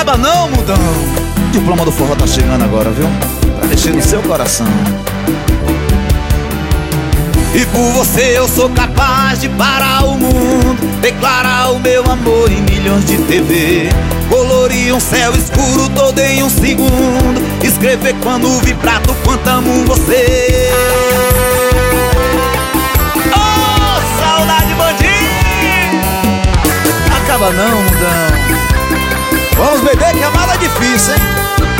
Acaba não, mundão. O diploma do forró tá chegando agora, viu? Pra mexer no seu coração. E por você eu sou capaz de parar o mundo, declarar o meu amor em milhões de TV, colorir um céu escuro todo em um segundo, escrever quando vibrar do quanto amo você. Oh, saudade bandinho! Acaba não, mundão. Vamos beber que a mala é difícil, hein?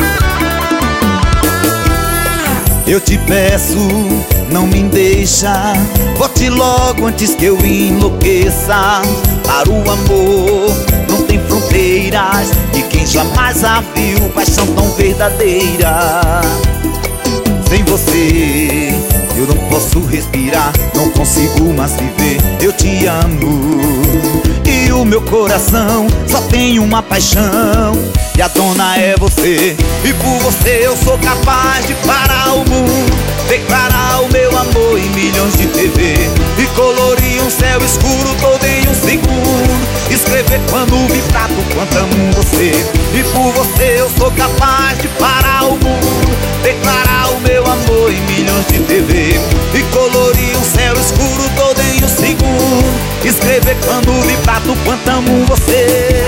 Eu te peço, não me deixa, volte logo antes que eu enlouqueça. Para o amor não tem fronteiras, e quem jamais a viu paixão tão verdadeira. Sem você eu não posso respirar, não consigo mais viver. Eu te amo e o meu coração só tem uma paixão, e a dona é você. E por você eu sou capaz de parar o mundo, declarar o meu amor em milhões de TV, e colorir um céu escuro todo em um segundo, escrever quando vibrar do quanto amo você. E por você eu sou capaz de parar o mundo, declarar o meu amor em milhões de TV, e colorir um céu escuro todo em um segundo, escrever quando vibrar do quanto amo você.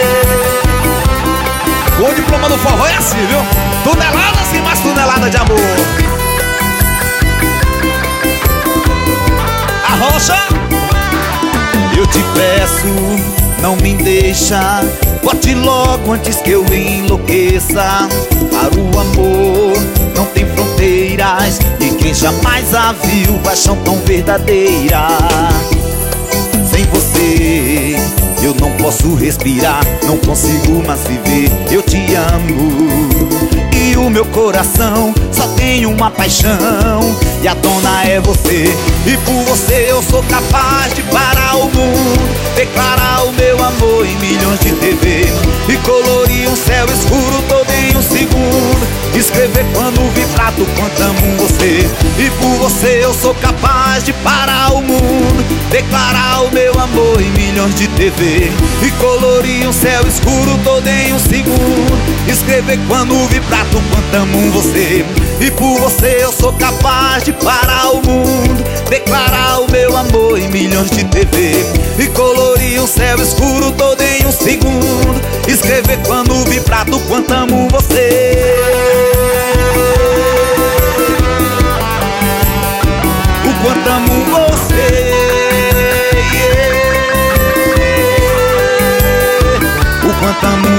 O diploma do forró é assim, viu? Toneladas e mais toneladas de amor. Arrocha! Eu te peço, não me deixa, volte logo antes que eu enlouqueça. Para o amor não tem fronteiras, e quem jamais a viu paixão tão verdadeira. Sem você eu não posso respirar, não consigo mais viver. Eu te amo e o meu coração só tem uma paixão, e a dona é você. E por você eu sou capaz de parar o mundo, declarar o meu amor em milhões de TV, e colorir um céu escuro todo em um segundo, escrever quando vibrar do quanto amo você. E por você eu sou capaz de parar o mundo, declarar o meu amor em milhões de TV, e colorir um céu escuro todo em um segundo, escrever quando vibrar do quanto amo você. E por você eu sou capaz de parar o mundo, declarar o meu amor em milhões de TV, e colorir um céu escuro todo em um segundo, escrever quando vibrar do quanto amo você. O quanto amo você, yeah. O quanto amo